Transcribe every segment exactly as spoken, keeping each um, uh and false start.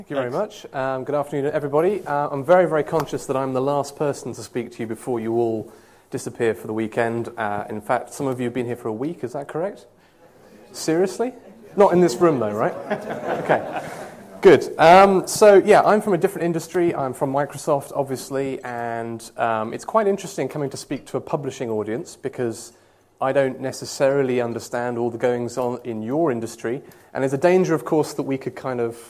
Thank you very much. Um, good afternoon, everybody. Uh, I'm very, very conscious that I'm the last person to speak to you before you all disappear for the weekend. Uh, in fact, some of you have been here for a week, is that correct? Seriously? Not in this room, though, right? Okay, good. Um, so, yeah, I'm from a different industry. I'm from Microsoft, obviously, and um, it's quite interesting coming to speak to a publishing audience because I don't necessarily understand all the goings-on in your industry, and there's a danger, of course, that we could kind of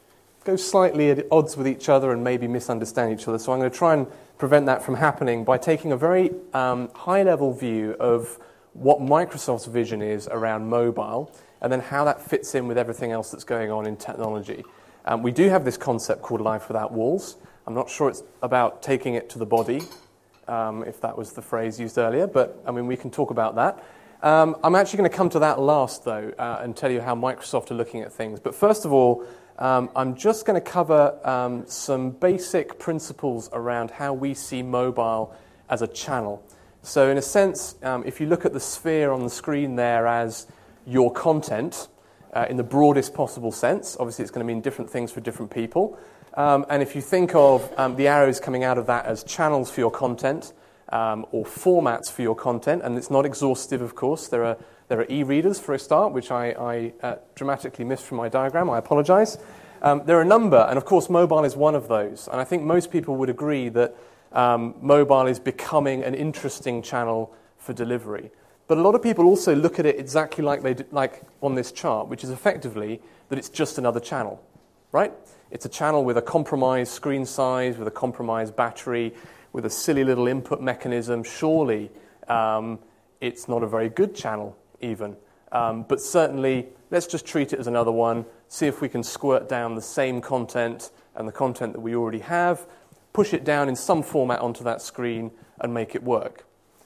go slightly at odds with each other and maybe misunderstand each other. So I'm going to try and prevent that from happening by taking a very um, high-level view of what Microsoft's vision is around mobile and then how that fits in with everything else that's going on in technology. Um, we do have this concept called Life Without Walls. I'm not sure it's about taking it to the body, um, if that was the phrase used earlier, but I mean, we can talk about that. Um, I'm actually going to come to that last, though, uh, and tell you how Microsoft are looking at things. But first of all, Um, I'm just going to cover um, some basic principles around how we see mobile as a channel. So in a sense, um, if you look at the sphere on the screen there as your content, uh, in the broadest possible sense, obviously it's going to mean different things for different people. Um, and if you think of um, the arrows coming out of that as channels for your content, um, or formats for your content, and it's not exhaustive, of course. There are There are e-readers for a start, which I, I uh, dramatically missed from my diagram. I apologize. Um, there are a number, and of course mobile is one of those. And I think most people would agree that um, mobile is becoming an interesting channel for delivery. But a lot of people also look at it exactly like they do, like on this chart, which is effectively that it's just another channel, right? It's a channel with a compromised screen size, with a compromised battery, with a silly little input mechanism. Surely um, it's not a very good channel even. Um, but certainly, let's just treat it as another one, see if we can squirt down the same content and the content that we already have, push it down in some format onto that screen and make it work.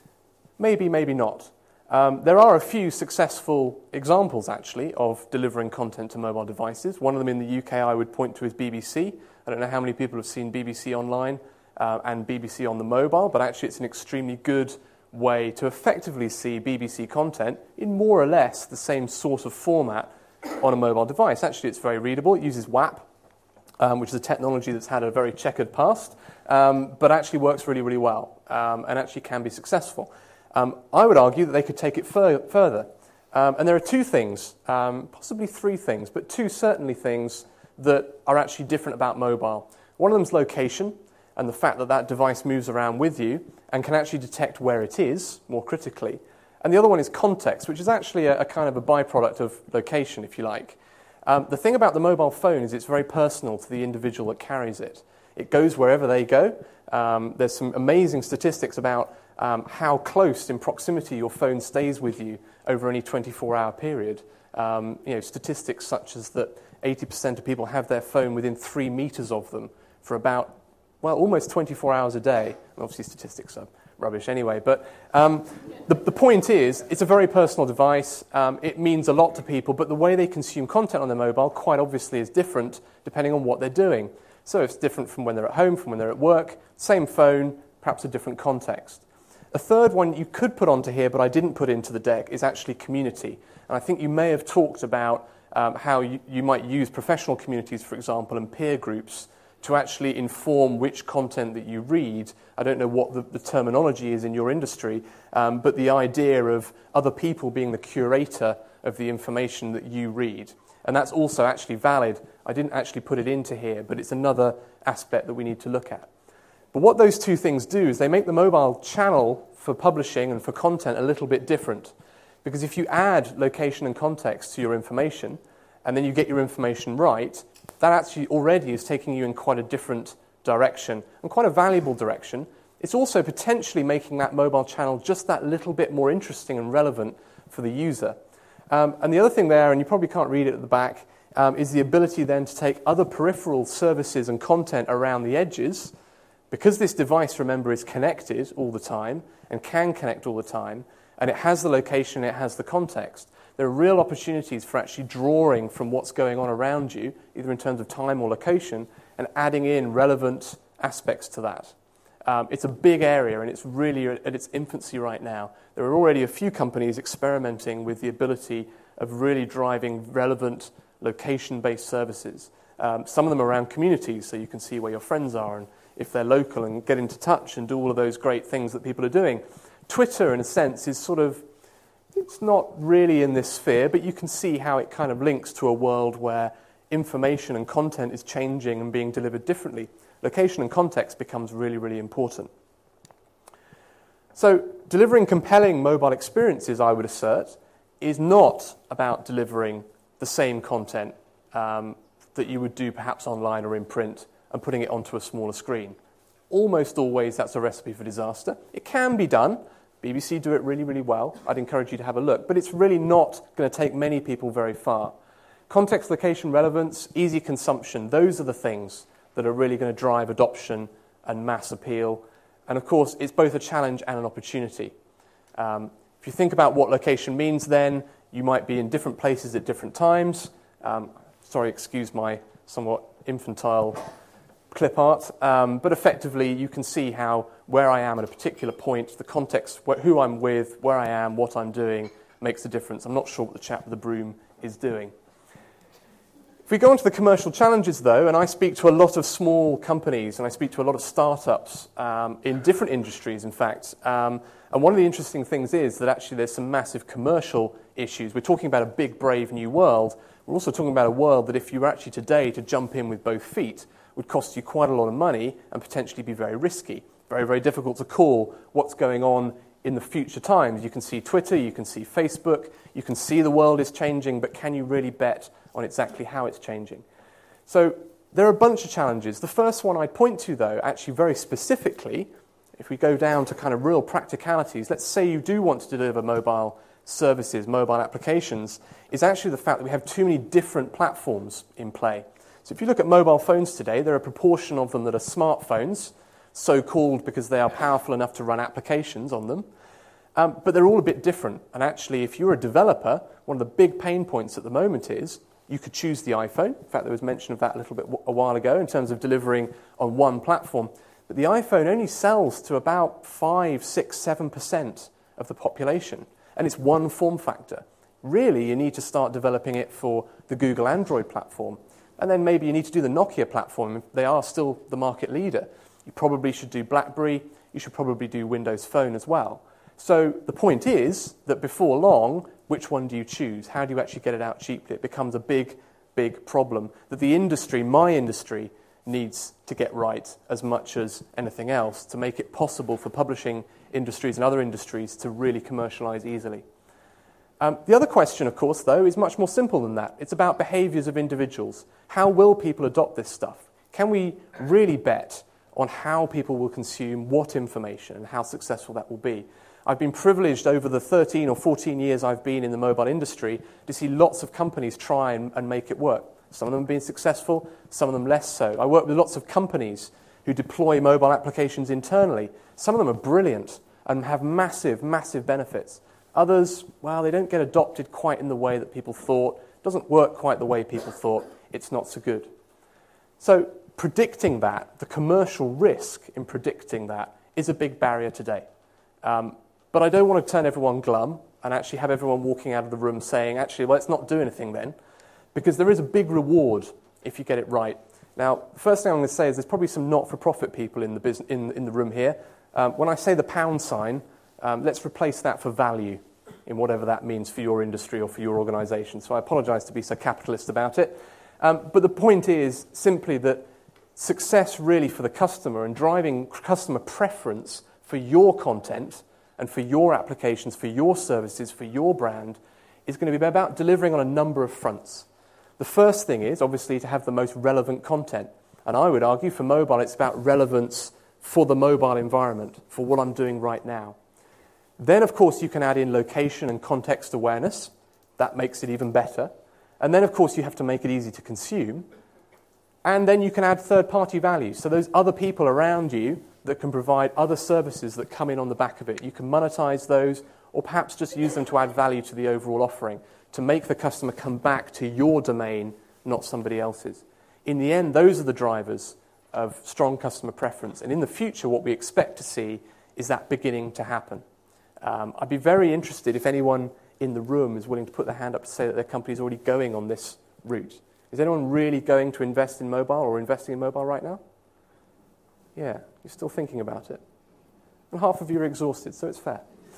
Maybe, maybe not. Um, there are a few successful examples, actually, of delivering content to mobile devices. One of them in the U K I would point to is B B C. I don't know how many people have seen B B C online uh, and B B C on the mobile, but actually it's an extremely good way to effectively see B B C content in more or less the same sort of format on a mobile device. Actually, it's very readable. It uses W A P, um, which is a technology that's had a very checkered past, um, but actually works really, really well um, and actually can be successful. Um, I would argue that they could take it fur further. Um, and there are two things, um, possibly three things, but two certainly things that are actually different about mobile. One of them is location, and the fact that that device moves around with you and can actually detect where it is, more critically. And the other one is context, which is actually a, a kind of a byproduct of location, if you like. Um, the thing about the mobile phone is it's very personal to the individual that carries it. It goes wherever they go. Um, there's some amazing statistics about um, how close in proximity your phone stays with you over any twenty-four hour period. Um, you know, statistics such as that eighty percent of people have their phone within three meters of them for about well, almost twenty-four hours a day. And obviously, statistics are rubbish anyway. But um, the, the point is, it's a very personal device. Um, it means a lot to people. But the way they consume content on their mobile, quite obviously, is different depending on what they're doing. So it's different from when they're at home, from when they're at work. Same phone, perhaps a different context. A third one you could put onto here, but I didn't put into the deck, is actually community. And I think you may have talked about um, how you, you might use professional communities, for example, and peer groups to actually inform which content that you read. I don't know what the, the terminology is in your industry, um, but the idea of other people being the curator of the information that you read. And that's also actually valid. I didn't actually put it into here, but it's another aspect that we need to look at. But what those two things do is they make the mobile channel for publishing and for content a little bit different. Because if you add location and context to your information, and then you get your information right, that actually already is taking you in quite a different direction, and quite a valuable direction. It's also potentially making that mobile channel just that little bit more interesting and relevant for the user. Um, and the other thing there, and you probably can't read it at the back, um, is the ability then to take other peripheral services and content around the edges. Because this device, remember, is connected all the time, and can connect all the time, and it has the location, it has the context, there are real opportunities for actually drawing from what's going on around you, either in terms of time or location, and adding in relevant aspects to that. Um, it's a big area, and it's really at its infancy right now. There are already a few companies experimenting with the ability of really driving relevant location-based services. Um, some of them are around communities, so you can see where your friends are and if they're local and get into touch and do all of those great things that people are doing. Twitter, in a sense, is sort of, it's not really in this sphere, but you can see how it kind of links to a world where information and content is changing and being delivered differently. Location and context becomes really, really important. So delivering compelling mobile experiences, I would assert, is not about delivering the same content um, that you would do perhaps online or in print and putting it onto a smaller screen. Almost always that's a recipe for disaster. It can be done. B B C do it really, really well. I'd encourage you to have a look. But it's really not going to take many people very far. Context, location, relevance, easy consumption, those are the things that are really going to drive adoption and mass appeal. And of course, it's both a challenge and an opportunity. Um, if you think about what location means then, you might be in different places at different times. Um, sorry, excuse my somewhat infantile clip art, um, but effectively you can see how where I am at a particular point, the context, wh- who I'm with, where I am, what I'm doing, makes a difference. I'm not sure what the chap with the broom is doing. If we go on to the commercial challenges, though, and I speak to a lot of small companies and I speak to a lot of startups um, in different industries, in fact, um, and one of the interesting things is that actually there's some massive commercial issues. We're talking about a big, brave new world. We're also talking about a world that if you were actually today to jump in with both feet, would cost you quite a lot of money and potentially be very risky. Very, very difficult to call what's going on in the future times. You can see Twitter, you can see Facebook, you can see the world is changing, but can you really bet on exactly how it's changing? So there are a bunch of challenges. The first one I'd point to, though, actually very specifically, if we go down to kind of real practicalities, let's say you do want to deliver mobile services, mobile applications, is actually the fact that we have too many different platforms in play. So if you look at mobile phones today, there are a proportion of them that are smartphones, so-called because they are powerful enough to run applications on them. Um, but they're all a bit different. And actually, if you're a developer, one of the big pain points at the moment is you could choose the iPhone. In fact, there was mention of that a little bit a while ago in terms of delivering on one platform. But the iPhone only sells to about five, six, seven percent of the population. And it's one form factor. Really, you need to start developing it for the Google Android platform. And then maybe you need to do the Nokia platform. They are still the market leader. You probably should do BlackBerry. You should probably do Windows Phone as well. So the point is that before long, which one do you choose? How do you actually get it out cheaply? It becomes a big, big problem that the industry, my industry, needs to get right as much as anything else to make it possible for publishing industries and other industries to really commercialize easily. Um, the other question, of course, though, is much more simple than that. It's about behaviors of individuals. How will people adopt this stuff? Can we really bet on how people will consume what information and how successful that will be? I've been privileged over the thirteen or fourteen years I've been in the mobile industry to see lots of companies try and, and make it work. Some of them have been successful, some of them less so. I work with lots of companies who deploy mobile applications internally. Some of them are brilliant and have massive, massive benefits. Others, well, they don't get adopted quite in the way that people thought. It doesn't work quite the way people thought. It's not so good. So predicting that, the commercial risk in predicting that, is a big barrier today. Um, but I don't want to turn everyone glum and actually have everyone walking out of the room saying, actually, well, let's not do anything then, because there is a big reward if you get it right. Now, the first thing I'm going to say is there's probably some not-for-profit people in the, business, in, in the room here. Um, when I say the pound sign, um, let's replace that for value in whatever that means for your industry or for your organisation. So I apologise to be so capitalist about it. Um, but the point is simply that success really for the customer and driving customer preference for your content and for your applications, for your services, for your brand, is going to be about delivering on a number of fronts. The first thing is, obviously, to have the most relevant content. And I would argue for mobile, it's about relevance for the mobile environment, for what I'm doing right now. Then, of course, you can add in location and context awareness. That makes it even better. And then, of course, you have to make it easy to consume. And then you can add third-party value. So those other people around you that can provide other services that come in on the back of it. You can monetize those or perhaps just use them to add value to the overall offering, to make the customer come back to your domain, not somebody else's. In the end, those are the drivers of strong customer preference. And in the future, what we expect to see is that beginning to happen. Um, I'd be very interested if anyone in the room is willing to put their hand up to say that their company is already going on this route. Is anyone really going to invest in mobile or investing in mobile right now? Yeah, you're still thinking about it. And half of you are exhausted, so it's fair.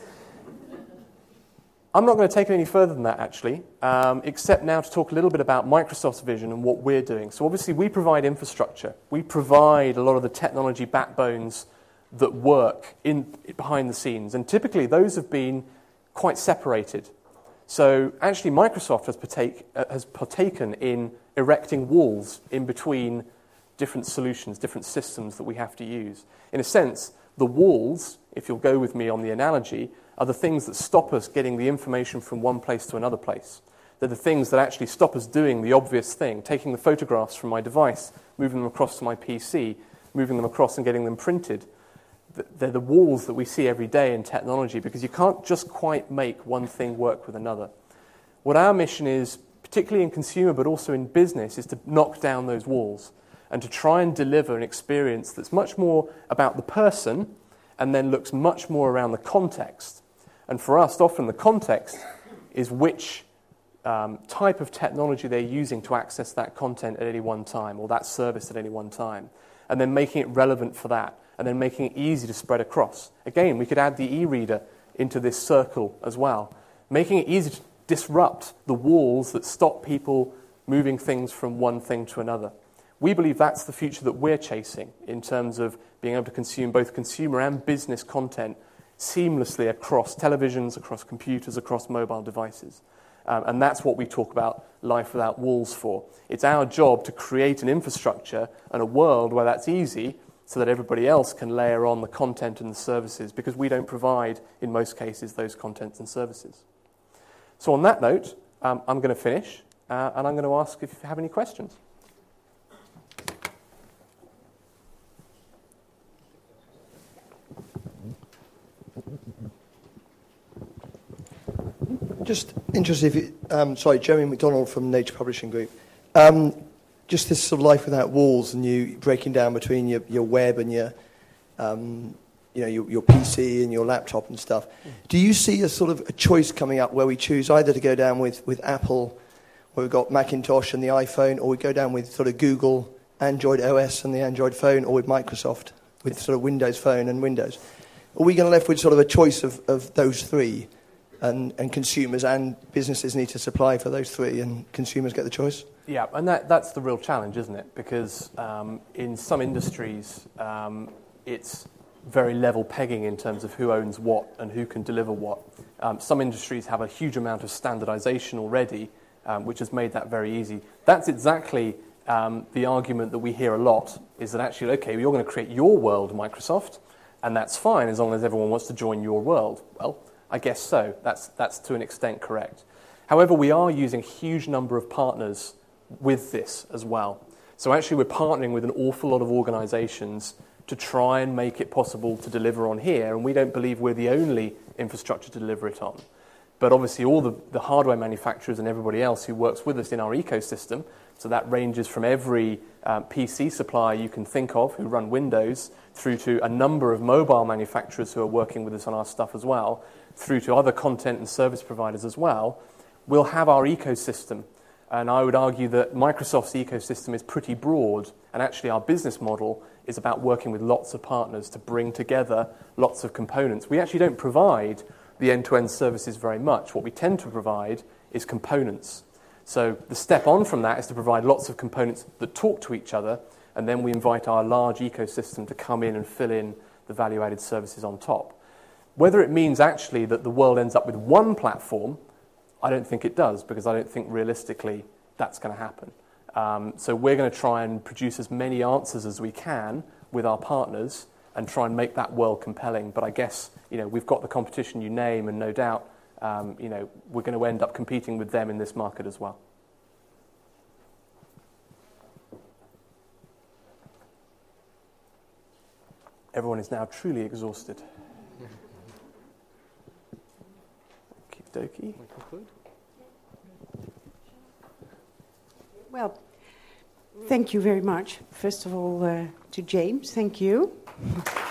I'm not going to take it any further than that, actually, um, except now to talk a little bit about Microsoft's vision and what we're doing. So obviously, we provide infrastructure. We provide a lot of the technology backbones that work in behind the scenes. And typically, those have been quite separated. So actually, Microsoft has, partake, uh, has partaken in erecting walls in between different solutions, different systems that we have to use. In a sense, the walls, if you'll go with me on the analogy, are the things that stop us getting the information from one place to another place. They're the things that actually stop us doing the obvious thing, taking the photographs from my device, moving them across to my P C, moving them across and getting them printed. They're the walls that we see every day in technology because you can't just quite make one thing work with another. What our mission is, particularly in consumer but also in business, is to knock down those walls and to try and deliver an experience that's much more about the person and then looks much more around the context. And for us, often the context is which um, type of technology they're using to access that content at any one time or that service at any one time, and then making it relevant for that, and then making it easy to spread across. Again, we could add the e-reader into this circle as well, making it easy to disrupt the walls that stop people moving things from one thing to another. We believe that's the future that we're chasing in terms of being able to consume both consumer and business content seamlessly across televisions, across computers, across mobile devices. Um, and that's what we talk about Life Without Walls for. It's our job to create an infrastructure and a world where that's easy so that everybody else can layer on the content and the services because we don't provide, in most cases, those contents and services. So on that note, um, I'm going to finish uh, and I'm going to ask if you have any questions. Just interested if you, um, sorry, Jeremy McDonald from Nature Publishing Group. Um, just this sort of life without walls and you breaking down between your, your web and your, um, you know, your, your P C and your laptop and stuff. Do you see a sort of a choice coming up where we choose either to go down with, with Apple, where we've got Macintosh and the iPhone, or we go down with sort of Google, Android O S and the Android phone, or with Microsoft, with sort of Windows Phone and Windows? Are we going to left with sort of a choice of, of those three? And, and consumers and businesses need to supply for those three, and consumers get the choice? Yeah, and that, that's the real challenge, isn't it? Because um, in some industries, um, it's very level pegging in terms of who owns what and who can deliver what. Um, some industries have a huge amount of standardization already, um, which has made that very easy. That's exactly um, the argument that we hear a lot, is that actually, okay, you're going to create your world, Microsoft, and that's fine as long as everyone wants to join your world. Well, I guess so. That's, that's to an extent correct. However, we are using a huge number of partners with this as well. So actually we're partnering with an awful lot of organizations to try and make it possible to deliver on here, and we don't believe we're the only infrastructure to deliver it on. But obviously all the, the hardware manufacturers and everybody else who works with us in our ecosystem, so that ranges from every um, P C supplier you can think of who run Windows, through to a number of mobile manufacturers who are working with us on our stuff as well, through to other content and service providers as well, we'll have our ecosystem. And I would argue that Microsoft's ecosystem is pretty broad, and actually our business model is about working with lots of partners to bring together lots of components. We actually don't provide the end-to-end services very much. What we tend to provide is components. So the step on from that is to provide lots of components that talk to each other, and then we invite our large ecosystem to come in and fill in the value-added services on top. Whether it means actually that the world ends up with one platform, I don't think it does, because I don't think realistically that's going to happen. Um, so we're going to try and produce as many answers as we can with our partners and try and make that world compelling. But I guess, you know, we've got the competition you name, and no doubt, um, you know, we're going to end up competing with them in this market as well. Everyone is now truly exhausted. Okie dokie. Well, thank you very much. First of all, uh, to James, thank you.